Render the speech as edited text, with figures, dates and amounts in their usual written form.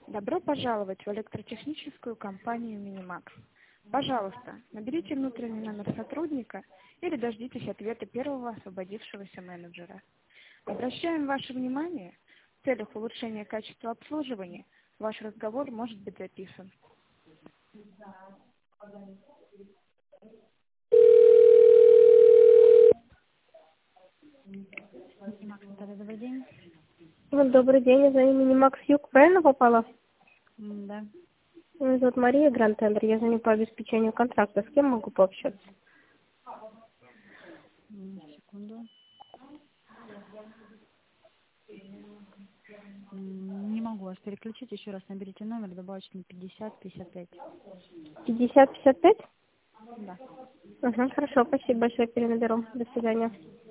Добро пожаловать в электротехническую компанию «Минимакс». Пожалуйста, наберите внутренний номер сотрудника или дождитесь ответа первого освободившегося менеджера. Обращаем ваше внимание, в целях улучшения качества обслуживания ваш разговор может быть записан. «Минимакс», Наталья, добрый день. Вот, добрый день, я звоню Минимакс Юг, правильно попала? Да. Меня зовут Мария Грантендер, я звоню по обеспечению контракта. С кем могу пообщаться? Секунду. Не могу вас переключить. Еще раз наберите номер, добавочный 50-55. 50-55? Да. Угу, хорошо, спасибо большое, перенаберу. До свидания.